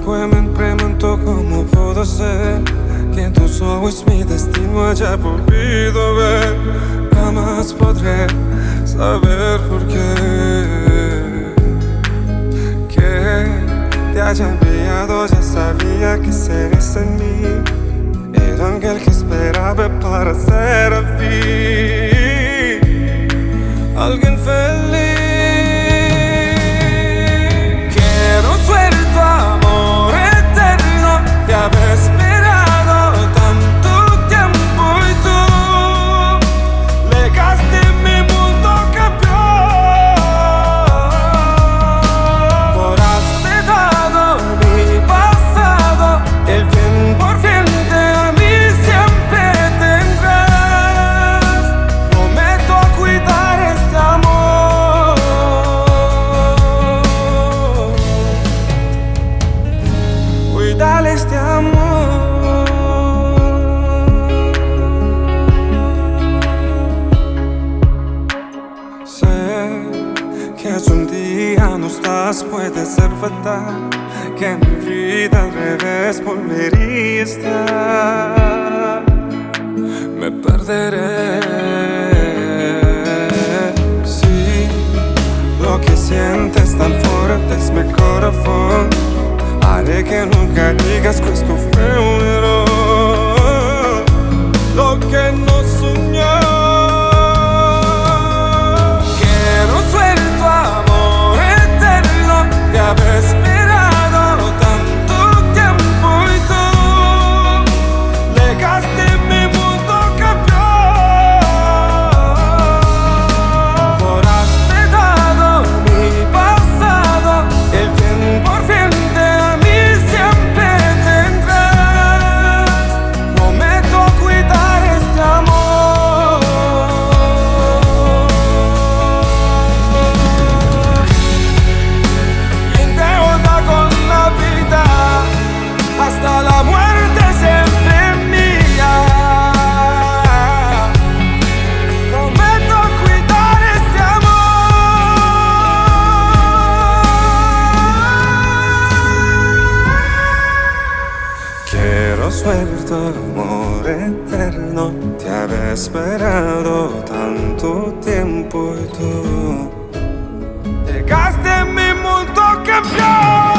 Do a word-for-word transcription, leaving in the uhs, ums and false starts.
Poi mi pregunto cómo puedo ser que tú sos mi destino haya podido ver. Jamás podré saber por qué que te haya enviado. Ya sabía que serías en mí el ángel que esperaba para ser al fin alguien feliz. Quiero ser tu amor eterno, te había esperado tanto tiempo y tú legaste mi mundo cambió. Por has dado mi pasado, el cien por ciento a mí siempre tendrás. Prometo cuidar este amor, cuidar este amor. Sé que es un día no estás, puede ser fatal, que mi vida al revés volvería a estar. Me perderé si lo que sientes tan fuerte es mi corazón. Haré que nunca digas que esto fue un error, lo que no soñó. Quiero ser tu amor eterno, te había esperado tanto tiempo y tú legaste mi mundo cambió. Por has dado mi pasado, el cien por ciento a mí siempre tendrás. Prometo cuidar este amor, y en deuda con la vida hasta la muerte siempre mía. Prometo cuidar este amor. Quiero ser tu amor eterno, te había esperado tanto tiempo y tú llegaste en mi mundo cambió.